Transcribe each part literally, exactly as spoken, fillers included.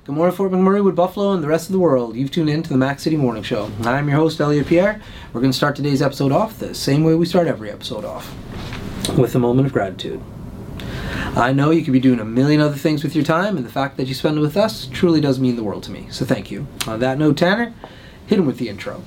Good morning, Fort McMurray, Wood Buffalo, and the rest of the world. You've tuned in to the Mac City Morning Show. I'm your host, Elliot Pierre. We're going to start today's episode off the same way we start every episode off, with a moment of gratitude. I know you could be doing a million other things with your time, and the fact that you spend it with us truly does mean the world to me, so thank you. On that note, Tanner, hit him with the intro.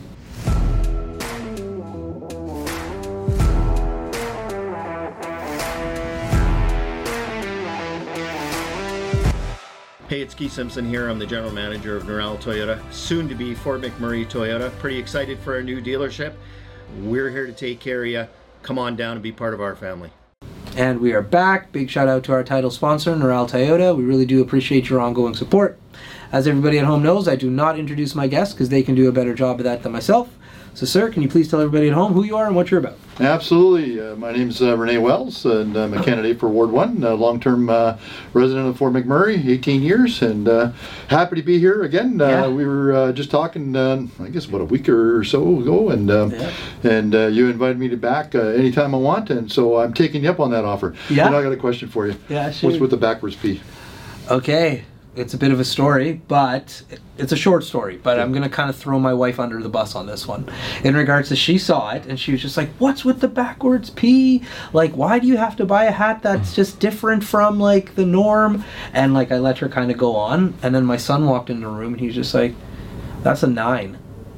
Hey, it's Keith Simpson here. I'm the general manager of Norel Toyota, soon to be Fort McMurray Toyota. Pretty excited for our new dealership. We're here to take care of you. Come on down and be part of our family. And we are back. Big shout out to our title sponsor, Norel Toyota. We really do appreciate your ongoing support. As everybody at home knows, I do not introduce my guests because they can do a better job of that than myself. So, sir, can you please tell everybody at home who you are and what you're about? Absolutely. Uh, my name is uh, Renee Wells, and I'm a candidate for Ward one, a long-term uh, resident of Fort McMurray, eighteen years, and uh, happy to be here again. Uh, Yeah. We were uh, just talking, uh, I guess, about a week or so ago, and uh, Yeah. and uh, you invited me to back uh, anytime I want, and so I'm taking you up on that offer. Yeah. And I got a question for you. Yeah, sure. What's with the backwards P? Okay, it's a bit of a story, but it's a short story, but I'm going to kind of throw my wife under the bus on this one. In regards to, she saw it, and she was just like, what's with the backwards P? Like, why do you have to buy a hat that's just different from, like, the norm? And, like, I let her kind of go on, and then my son walked in the room, and he was just like, that's a nine.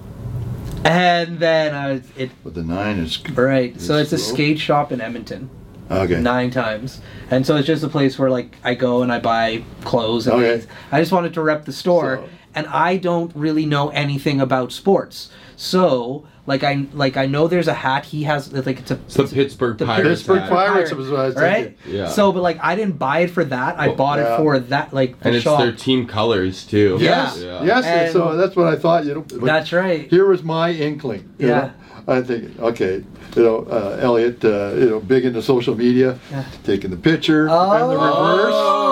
And then I was, it, But the nine is... right, so it's a slow. skate shop in Edmonton. Okay. Nine times. And so it's just a place where, like, I go and I buy clothes. And Okay. things. I just wanted to rep the store. So- And I don't really know anything about sports. So, like, I like I know there's a hat he has, like, it's a... It's the Pittsburgh Pirates Pittsburgh hat. Pirates was what I was Right? thinking. Yeah. So, but, like, I didn't buy it for that. I Well, bought yeah. it for that, like, the And it's shop. their team colors too. Yes, Yeah. yes, And- so that's what I thought. You know, but That's right. Here was my inkling. you Yeah. know. I think, okay, you know, uh, Elliot, uh, you know, big into social media, Yeah. taking the picture Oh, and the reverse.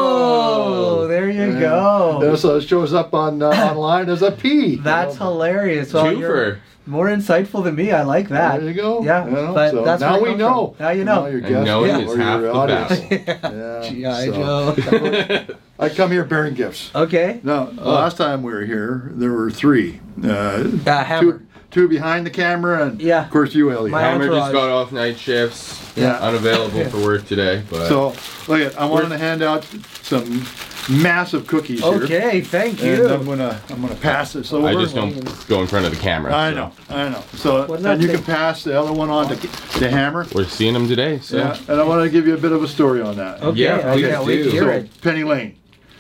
Oh, there you And, go. you know, so it shows up on uh, online as a P. you That's know. hilarious. Well, you're Twofer. more insightful than me. I like that. There you go. Yeah, you know, but so that's now where it we comes know. from. Now you know. Now your And guest knowing yeah, is or half your the audience. battle. Yeah, G I. so- Joe. I come here bearing gifts. Okay. Now, Oh. last time we were here, there were three. Uh, Uh, Hammer. two, two behind the camera, and Yeah. of course you, Elliot. My Hammer entourage. just got off night shifts. Yeah. Unavailable for work today. But So, look at, I wanted to hand out some massive cookies here. Okay, thank And you. I'm gonna I'm gonna pass this over. I just don't go in front of the camera. I so. know, I know. So What did I and you say? can pass the other one on to to Hammer. We're seeing them today. So Yeah, and I want to give you a bit of a story on that. Okay, Yeah, I please can't wait to do. hear So it. Penny Lane,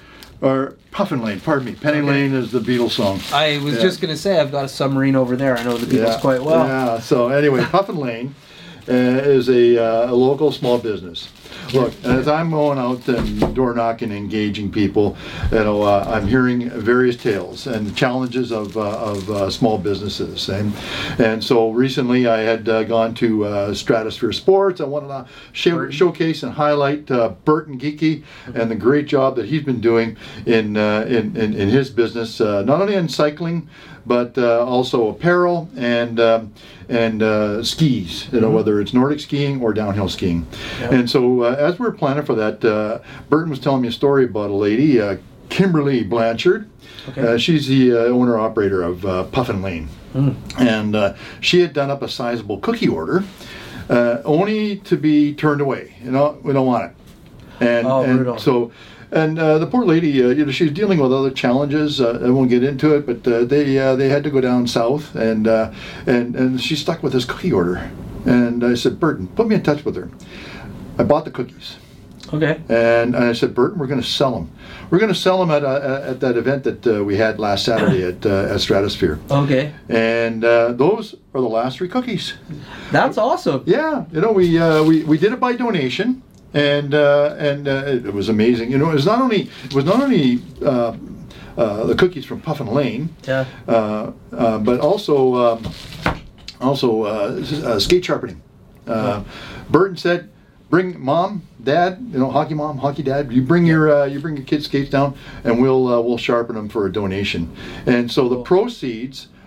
or Puffin Lane. Pardon me. Penny Okay. Lane is the Beatles song. I was Yeah. just gonna say I've got a submarine over there. I know the Beatles Yeah, quite well. Yeah. So anyway, Puffin Lane uh, is a, uh, a local small business. Look, as I'm going out and door knocking, engaging people, you know, uh, I'm hearing various tales and challenges of, uh, of uh, small businesses. And, and so recently I had uh, gone to uh, Stratosphere Sports. I wanted to show, showcase and highlight uh, Burton Geeky and the great job that he's been doing in, uh, in, in, in his business, uh, not only in cycling, but uh, also apparel and um, and uh, skis, you know, Mm-hmm. whether it's Nordic skiing or downhill skiing. And so uh, as we were planning for that, uh, Burton was telling me a story about a lady, uh, Kimberly Blanchard. Okay. Uh, she's the uh, owner-operator of uh, Puffin Lane. Mm. And uh, she had done up a sizable cookie order, uh, only to be turned away. You know, we don't want it. And, Oh, brutal. and so... And uh, the poor lady, uh, you know, she's dealing with other challenges. Uh, I won't get into it, but uh, they uh, they had to go down south, and uh, and and she's stuck with this cookie order. And I said, Burton, put me in touch with her. I bought the cookies, Okay. and I said, Burton, we're going to sell them. We're going to sell them at uh, at that event that uh, we had last Saturday at uh, at Stratosphere. Okay. And uh, those are the last three cookies. That's awesome. Yeah, you know, we uh, we we did it by donation. And uh, and uh, it was amazing. You know, it was not only it was not only uh, uh, the cookies from Puffin Lane, Yeah. uh, uh, but also um, also uh, uh, skate sharpening. Uh, Burton said, "Bring mom, dad, you know, hockey mom, hockey dad. You bring your uh, you bring your kids' skates down, and we'll uh, we'll sharpen them for a donation." And so the proceeds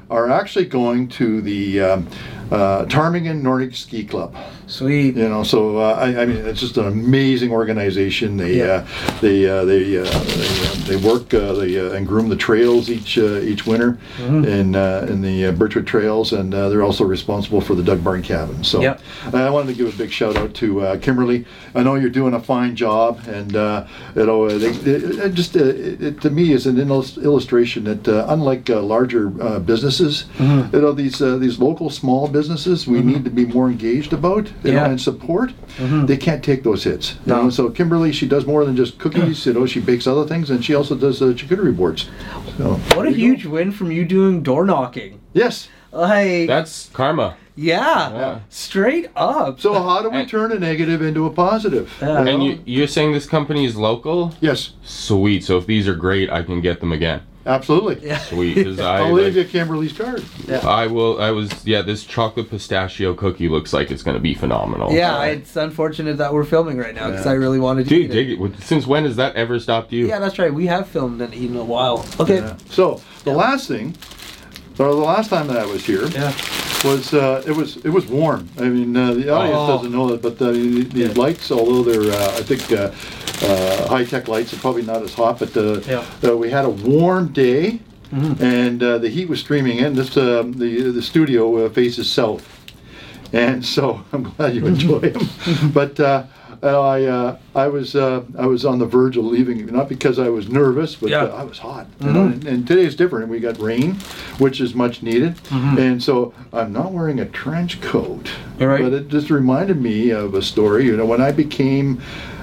are actually going to the um, uh, Ptarmigan Nordic Ski Club. Sweet. You know, so uh, I, I mean, it's just an amazing organization. They Yeah. uh, they uh, they, uh, they uh, they work uh, they uh, and groom the trails each uh, each winter Mm-hmm. in uh, in the uh, Birchwood Trails, and uh, they're also responsible for the Doug Barn Cabin. So Yep. I wanted to give a big shout out to uh, Kimberly. I know you're doing a fine job, and uh, you know, they, they, it just uh, it, it, to me is an illus- illustration that uh, unlike uh, larger uh, businesses, Mm-hmm. you know, these uh, these local small businesses we need to be more engaged about, you Yeah. know, and support. They can't take those hits. You No. know? So Kimberly, she does more than just cookies. You know, she bakes other things, and she also does uh, charcuterie boards. So, What a there you huge win from you doing door knocking. go. Yes. Like, That's karma. yeah, Yeah. straight up. So how do we And- turn a negative into a positive? Yeah. know? And you, you're saying this company is local? Yes, Sweet. So if these are great, I can get them again. absolutely. Yeah. Sweet. Because I, I'll leave like, you Kimberly's card. I will. I was. Yeah. This chocolate pistachio cookie looks like it's gonna be phenomenal. Yeah, it's unfortunate that we're filming right now because Yeah. I really wanted to Dude, eat dig it. it. Since when has that ever stopped you? Yeah, that's right. We have filmed and eaten a while. Okay. Yeah. So the last thing, or the last time that I was here, Yeah. was uh, it was it was warm. I mean, uh, the audience Oh. doesn't know it, but uh, the, these Yeah. lights, although they're uh, I think uh, uh, high tech lights, are probably not as hot. But uh, Yeah. uh, we had a warm day, Mm-hmm. and uh, the heat was streaming in. This uh, the the studio uh, faces south, and so I'm glad you enjoy them. But uh, I uh, I was uh, I was on the verge of leaving, not because I was nervous, but Yeah. uh, I was hot. You know, and, and today is different. We got rain, which is much needed, and so I'm not wearing a trench coat. All right. But it just reminded me of a story. You know, when I became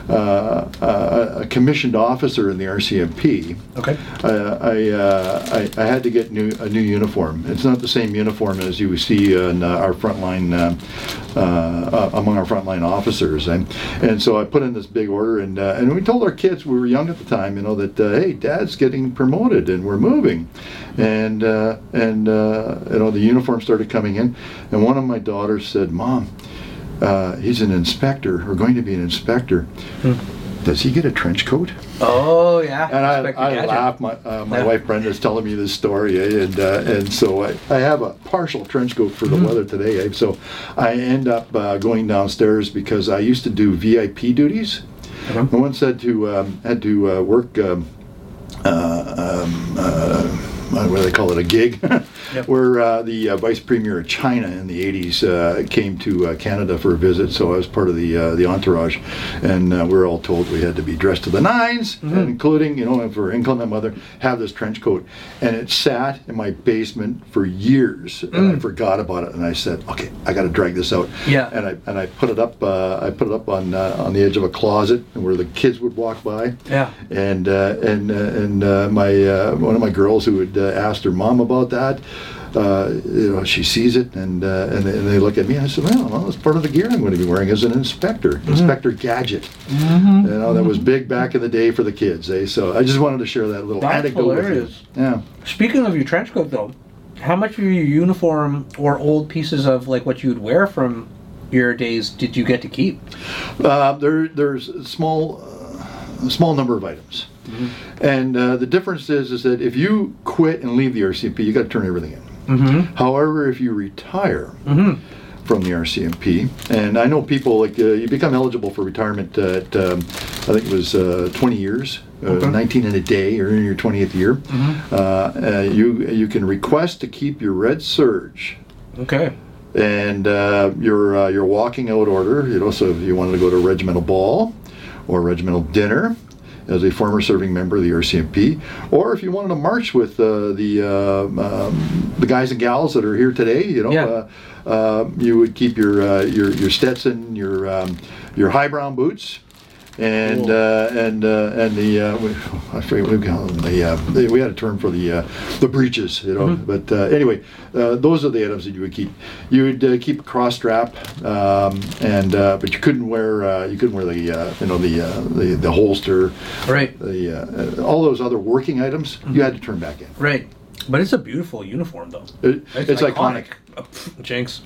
uh, a, a commissioned officer in the R C M P, Okay. uh, I, uh, I I had to get new a new uniform. It's not the same uniform as you see in uh, our frontline uh, uh, uh, among our frontline officers, and and so I put in this big order, and uh, and we told our kids, we were young at the time, you know, that uh, hey, Dad's getting promoted and we're moving, and uh, and uh, you know, the uniform started coming in, and one of my daughters said, "Mom, uh, he's an inspector, or going to be an inspector. Does he get a trench coat?" Oh yeah. And I, Inspector I Gadget. laugh. My uh, my Yeah. wife Brenda's telling me this story, eh, and uh, and so I, I have a partial trench coat for the Mm-hmm. weather today. Eh, so I end up uh, going downstairs because I used to do V I P duties. Okay. I once had to um, had to uh, work. Um, uh, um, uh, what do they call it, a gig, Yep. where uh, the uh, vice premier of China in the eighties uh, came to uh, Canada for a visit. So I was part of the uh, the entourage, and uh, we were all told we had to be dressed to the nines, Mm-hmm. including, you know, for inclement weather, have this trench coat. And it sat in my basement for years, and I forgot about it. And I said, okay, I got to drag this out. Mm. Yeah. And I and I put it up. Uh, I put it up on uh, on the edge of a closet where the kids would walk by. Yeah. And uh, and uh, and uh, my uh, one of my girls who had uh, asked her mom about that, uh, you know, she sees it, and uh, and, they, and they look at me, and I said, well, well, that's part of the gear I'm going to be wearing as an inspector, Inspector Gadget. You know, that was big back in the day for the kids. Eh? So I just wanted to share that little That's anecdote hilarious. with you. Yeah. Speaking of your trench coat, though, how much of your uniform or old pieces of like what you would wear from your days did you get to keep? Uh, there, there's a small, uh, a small number of items, and uh, the difference is, is that if you quit and leave the R C M P, you got to turn everything in. Mm-hmm. However, if you retire Mm-hmm. from the R C M P, and I know people like uh, you become eligible for retirement at um, I think it was uh, twenty years, uh, Okay. nineteen and a day, or in your twentieth year. Mm-hmm. Uh, uh, you you can request to keep your red surge Okay. and uh, your uh, your walking out order. You know, so if you wanted to go to a regimental ball or a regimental dinner as a former serving member of the R C M P, or if you wanted to march with uh, the uh, um, the guys and gals that are here today, you know, Yeah. uh, uh, you would keep your uh, your your Stetson, your um, your high brown boots. And Cool. uh, and uh, and the uh, we, I forget what we call them. The, uh, the we had a term for the uh, the breeches, you know. Mm-hmm. But uh, anyway, uh, those are the items that you would keep. You would uh, keep a cross strap, um, and uh, but you couldn't wear uh, you couldn't wear the uh, you know the, uh, the the holster, Right. the uh, all those other working items. You had to turn back in. Right. But it's a beautiful uniform, though. It, it's, iconic. Uh, pff, Jinx.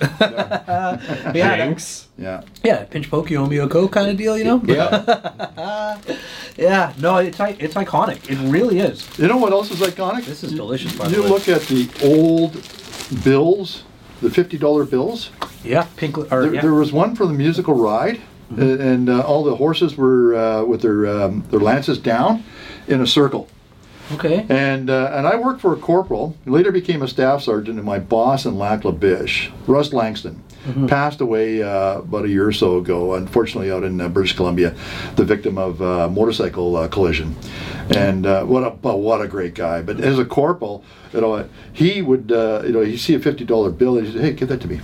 yeah. that- Thanks. Yeah. Yeah, pinch poke, you owe me a Coke kind of deal, you know? Yeah. Yeah, no, it's i- it's iconic. It really is. You know what else is iconic? This is delicious, by the You way. look at the old bills, the fifty dollar bills. Yeah, pink. Or, There, yeah. there was one for the musical ride, uh, and uh, all the horses were uh, with their um, their lances down in a circle. Okay. And uh, and I worked for a corporal. Later became a staff sergeant, and my boss in Lac La Biche, Russ Langston, passed away uh, about a year or so ago. Unfortunately, out in uh, British Columbia, the victim of a motorcycle uh, collision. And uh, what a but what a great guy. But as a corporal, you know, he would uh, you know he'd see a fifty dollar bill and he'd say, "Hey, give that to me,"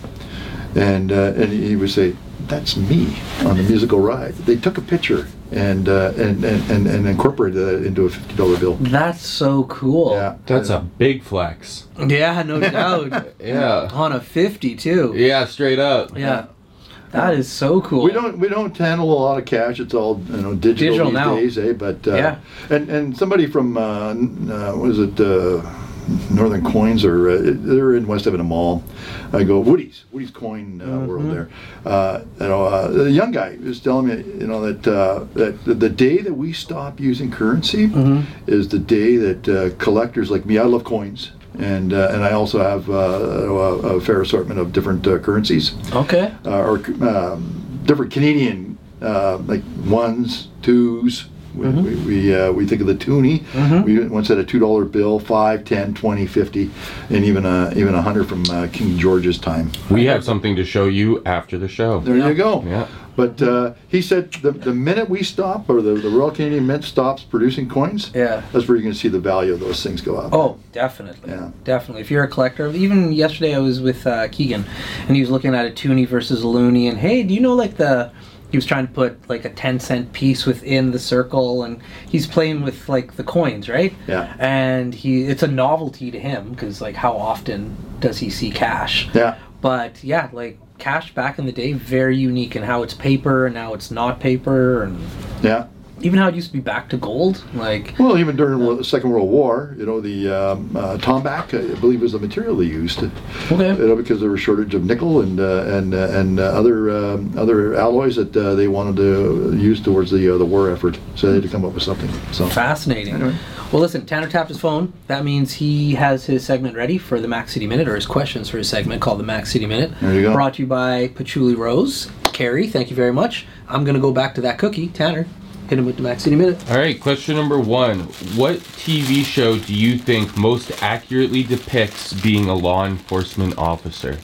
and uh, and he would say, "That's me on the musical ride." They took a picture and uh, and, and, and and incorporated that into a fifty dollar bill. That's so cool. Yeah, That's a big flex. Yeah, no doubt. Yeah. On a fifty too. Yeah, straight up. Yeah. That is so cool. We don't we don't handle a lot of cash. It's all you know digital, Digital these now. days, eh? But uh, Yeah. And and somebody from uh, n- uh, what is it? Uh, Northern Coins, or uh, they're in West Edmonton Mall. I go Woody's, Woody's Coin uh, Mm-hmm. World there. Uh, you know, uh, the young guy was telling me, you know, that uh, that the day that we stop using currency Mm-hmm. is the day that uh, collectors like me. I love coins, and uh, and I also have uh, a, a fair assortment of different uh, currencies, Okay. uh, or um, different Canadian uh, like ones, twos. We, Mm-hmm. we, we, uh, we think of the toonie. We once had a two dollar bill, five, ten, twenty, fifty, and even a even a hundred from uh, King George's time. We have something to show you after the show. There you go. Yeah. But uh, he said the, the minute we stop, or the, the Royal Canadian Mint stops producing coins, Yeah. that's where you're going to see the value of those things go up. Oh, definitely. Yeah. Definitely. If you're a collector, even yesterday I was with uh, Keegan, and he was looking at a toonie versus a loonie, and hey, do you know like the... He was trying to put like a ten cent piece within the circle, and he's playing with like the coins, right? Yeah. And he, it's a novelty to him because like how often does he see cash? Yeah. But yeah, like cash back in the day, very unique in how it's paper and now it's not paper, and Yeah. even how it used to be back to gold. Like Well, even during the Second World War, you know, the um, uh, tombac, I believe, was the material they used. okay, You know, because there was shortage of nickel and uh, and uh, and uh, other um, other alloys that uh, they wanted to use towards the uh, the war effort, so they had to come up with something. So fascinating. Anyway. Well, listen, Tanner tapped his phone. That means he has his segment ready for the Mac City Minute, or his questions for his segment called the Mac City Minute. There you go. Brought to you by Patchouli Rose. Carrie, thank you very much. I'm going to go back to that cookie. Tanner, hit him with the Mac City Minute. All right, question number one. What T V show do you think most accurately depicts being a law enforcement officer?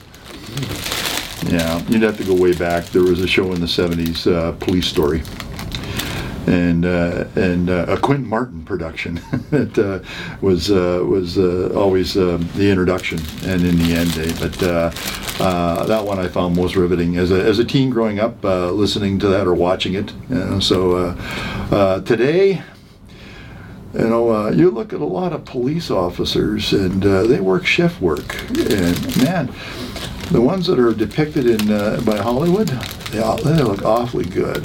yeah, you'd have to go way back. There was a show in the seventies, uh, Police Story, and uh, and uh, a Quentin Martin production that uh, was uh, was uh, always uh, the introduction and in the end, eh? But uh, uh, that one I found most riveting as a as a teen growing up, uh, listening to that or watching it. You know, so uh, uh, today. You know, uh, you look at a lot of police officers, and uh, they work shift work. And man, the ones that are depicted in uh, by Hollywood, they, all, they look awfully good.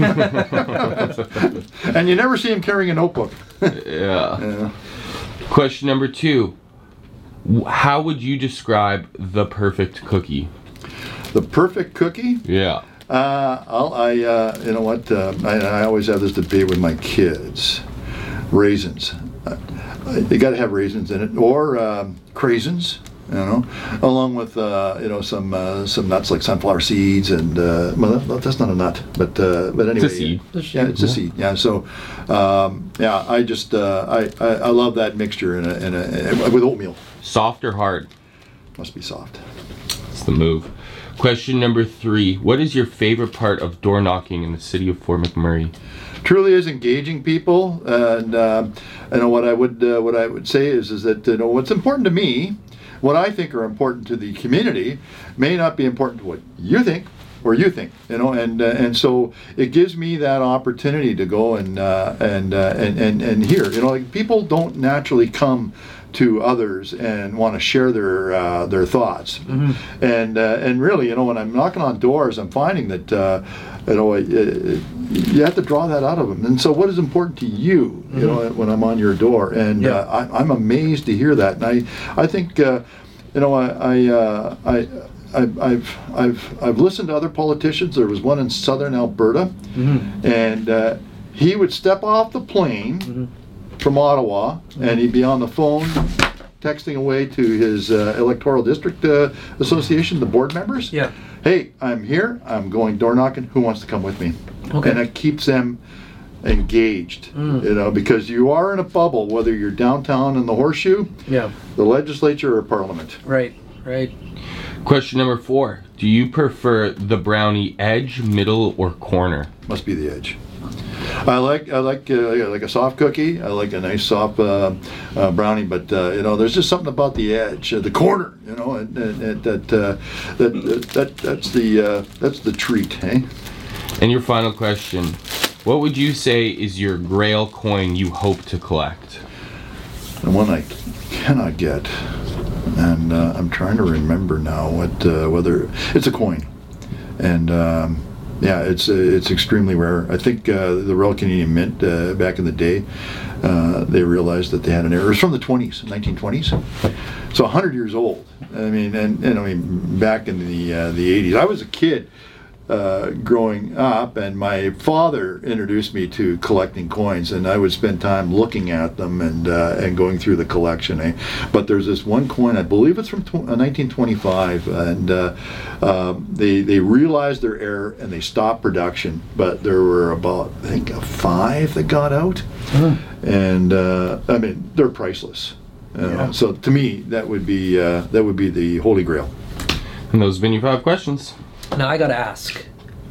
And you never see them carrying a notebook. Yeah. Yeah. Question number two. W- How would you describe the perfect cookie? The perfect cookie. Yeah. Uh, I'll, I, uh, you know what? Uh, I, I always have this debate with my kids. Raisins. Uh, you got to have raisins in it, or um, craisins. You know, along with uh, you know some uh, some nuts like sunflower seeds, and uh, well, that, that's not a nut, but uh, but anyway, It's a seed. Yeah, it's a seed. Yeah, so um, yeah, I just uh, I, I I love that mixture in a, in a, in a with oatmeal. Soft or hard? Must be soft. It's the move. Question number three. What is your favorite part of door knocking in the city of Fort McMurray? Truly is engaging people, and uh, you know what I would uh, what I would say is is that you know what's important to me, what I think are important to the community, may not be important to what you think or you think, you know, and uh, and so it gives me that opportunity to go and uh, and, uh, and and and hear, you know, like people don't naturally come to others and want to share their uh, their thoughts, mm-hmm. and uh, and really, you know, when I'm knocking on doors, I'm finding that uh, you know uh, you have to draw that out of them. And so, what is important to you, you mm-hmm. know, when I'm on your door? And yeah. uh, I, I'm amazed to hear that, and I I think uh, you know I I. Uh, I I've, I've I've I've listened to other politicians. There was one in southern Alberta, mm-hmm. and uh, he would step off the plane mm-hmm. from Ottawa, mm-hmm. and he'd be on the phone texting away to his uh, electoral district uh, association, the board members. Yeah. Hey, I'm here. I'm going door knocking. Who wants to come with me? Okay. And it keeps them engaged, Mm. you know, because you are in a bubble, whether you're downtown in the Horseshoe, Yeah. the legislature, or parliament. Right. Right. Question number four. Do you prefer the brownie edge, middle, or corner? Must be the edge. I like I like uh, like a soft cookie. I like a nice soft uh, uh, brownie, but uh, you know, there's just something about the edge, uh, the corner. You know, and, and, and that, uh, that that that that's the uh, that's the treat, eh? And your final question. What would you say is your grail coin you hope to collect? And one I cannot get, and uh, I'm trying to remember now what uh, whether it's a coin, and. Um, Yeah, it's uh, it's extremely rare. I think uh, the Royal Canadian Mint uh, back in the day, uh, they realized that they had an error. It was from the twenties, nineteen twenties, so one hundred years old. I mean, and, and I mean back in the uh, the eighties. I was a kid uh, growing up, and my father introduced me to collecting coins, and I would spend time looking at them and uh, and going through the collection. Eh? But there's this one coin, I believe it's from tw- uh, nineteen twenty-five, and uh, uh, they they realized their error and they stopped production. But there were about I think uh, five that got out, Mm. and uh, I mean they're priceless. You know? Yeah. So to me, that would be uh, that would be the holy grail. And those have been your five questions. Now I gotta ask.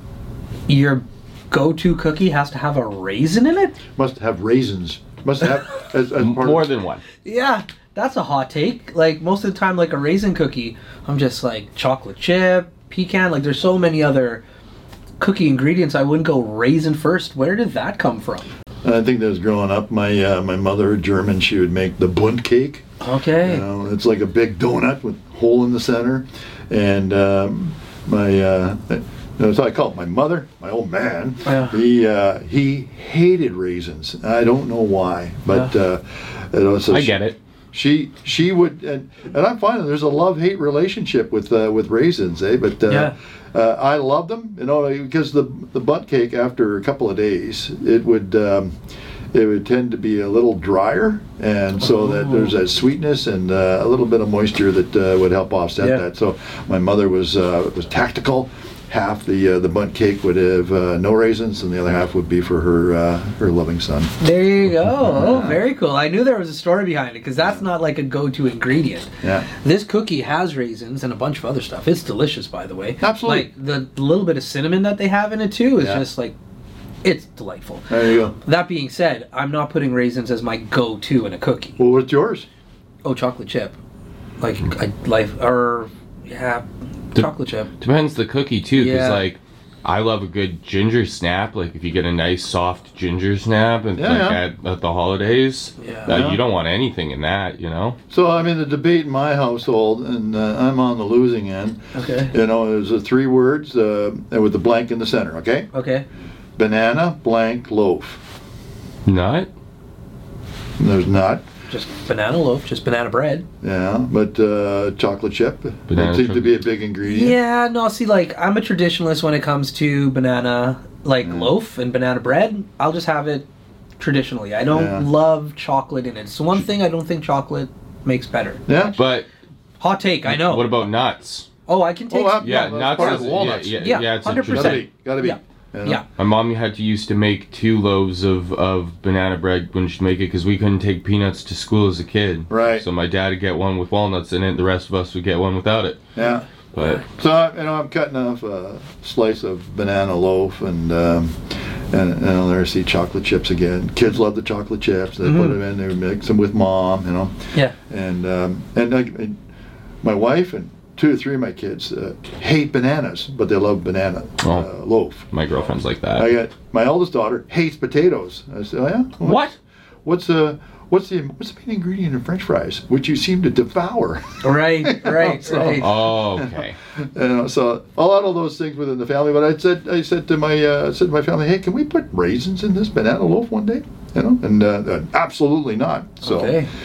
Your go-to cookie has to have a raisin in it? Must have raisins. Must have as, as part More of, than one. Yeah, that's a hot take. Like most of the time, like a raisin cookie, I'm just like chocolate chip, pecan. Like there's so many other cookie ingredients. I wouldn't go raisin first. Where did that come from? I think that was growing up. My uh, my mother, German, she would make the Bund cake. Okay. You know, it's like a big donut with a hole in the center. And um, my, uh, that's what I call it. My mother, my old man, Yeah. he uh, he hated raisins. I don't know why, but Yeah. uh, you know, so I she- get it. She she would, and, and I'm finding there's a love-hate relationship with uh, with raisins, eh? But uh, Yeah. uh, I love them, you know, because the the butt cake after a couple of days, it would um, it would tend to be a little drier, and so that there's that sweetness and uh, a little bit of moisture that uh, would help offset Yeah. that. So my mother was uh, was tactical. Half the uh, the bundt cake would have uh, no raisins, and the other half would be for her uh, her loving son. There you go. Oh, very cool. I knew there was a story behind it because that's not like a go-to ingredient. Yeah. This cookie has raisins and a bunch of other stuff. It's delicious, by the way. Absolutely. Like the little bit of cinnamon that they have in it too is Yeah. just like, it's delightful. There you go. That being said, I'm not putting raisins as my go-to in a cookie. Well, what's yours? Oh, chocolate chip. Like I like or yeah, The- chocolate chip. Depends the cookie too, because Yeah. like I love a good ginger snap. Like if you get a nice soft ginger snap, and Yeah, like yeah. At, at the holidays, Yeah. uh, Yeah. you don't want anything in that, you know. So I'm in the debate in my household, and uh, I'm on the losing end. Okay. You know, there's uh, three words uh, with the blank in the center. Okay, Okay. banana blank loaf. Nut. There's not. Just banana loaf, just banana bread. Yeah, but uh, chocolate chip. Banana that seems to chocolate- be a big ingredient. Yeah, no, see, like, I'm a traditionalist when it comes to banana, like, Mm. loaf and banana bread. I'll just have it traditionally. I don't Yeah. love chocolate in it. It's the one thing I don't think chocolate makes better. Yeah. But Hot take, I know. what about nuts? oh, I can take... Oh, uh, Yeah, that's nuts part is of the walnuts. Yeah, yeah, Yeah, yeah, it's one hundred Gotta percent. interesting. be. Gotta be. Yeah. You know? Yeah. My mom had to used to make two loaves of, of banana bread when she'd make it because we couldn't take peanuts to school as a kid. Right. So my dad would get one with walnuts in it. The rest of us would get one without it. Yeah. But So I- you know, I'm cutting off a slice of banana loaf, and um, and, and I'll there see chocolate chips again. Kids love the chocolate chips. They put Mhm. them in. They mix them with mom. You know. Yeah. And um, and, I, and my wife and two or three of my kids uh, hate bananas, but they love banana Oh. uh, loaf. my girlfriend's like that. I got my eldest daughter hates potatoes. I said, oh yeah. What? What's the what's the what's the main ingredient in French fries, which you seem to devour? Right, right, So- right. Oh, okay. You know, so a lot of those things within the family. But I said, I said to my, uh, said to my family, hey, can we put raisins in this banana loaf one day? You know, and uh, uh, absolutely not. So, Okay.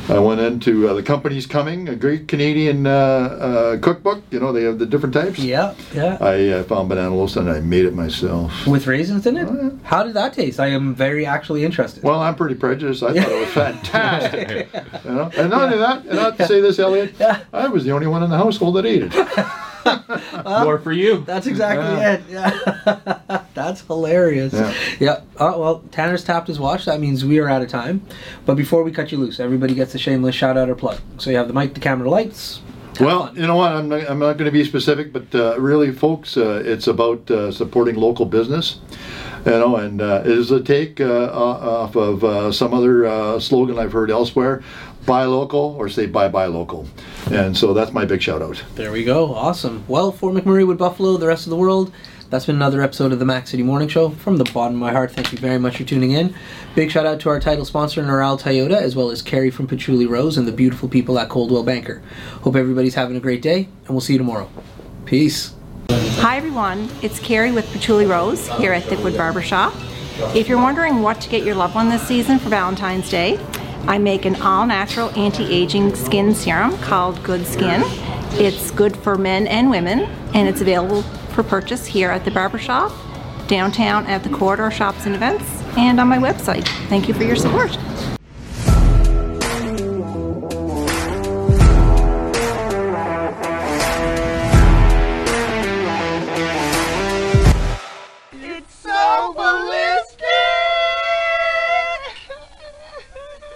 I went into uh, the Company's Coming, a great Canadian uh, uh, cookbook. You know, they have the different types. Yeah, yeah. I uh, found banana loaf and I made it myself. With raisins in it? Oh, yeah. How did that taste? I am very actually interested. Well, I'm pretty prejudiced. I thought it was fantastic. You know? And not only that, and not to say this, Elliot, Yeah. I was the only one in the household that ate it. More for you. That's exactly Yeah. it. Yeah. That's hilarious. Yeah. Yeah. Oh, well, Tanner's tapped his watch. That means we are out of time. But before we cut you loose, everybody gets a shameless shout out or plug. So you have the mic, the camera, the lights. Have Well, fun. you know what? I'm not, I'm not going to be specific, but uh, really, folks, uh, it's about uh, supporting local business. You know, and uh, it is a take uh, off of uh, some other uh, slogan I've heard elsewhere: "Buy local" or say "Buy buy local." And so that's my big shout out. There we go. Awesome. Well, Fort McMurray, Wood Buffalo, the rest of the world, that's been another episode of the Mac City Morning Show. From the bottom of my heart, thank you very much for tuning in. Big shout out to our title sponsor, Noral Toyota, as well as Carrie from Patchouli Rose and the beautiful people at Coldwell Banker. Hope everybody's having a great day, and we'll see you tomorrow. Peace. Hi everyone, it's Carrie with Patchouli Rose here at Thickwood Barbershop. If you're wondering what to get your loved one this season for Valentine's Day, I make an all-natural anti-aging skin serum called Good Skin. It's good for men and women, and it's available for purchase here at the barbershop, downtown at the Corridor Shops and Events, and on my website. Thank you for your support.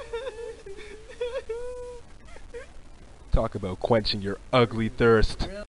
Talk about quenching your ugly thirst.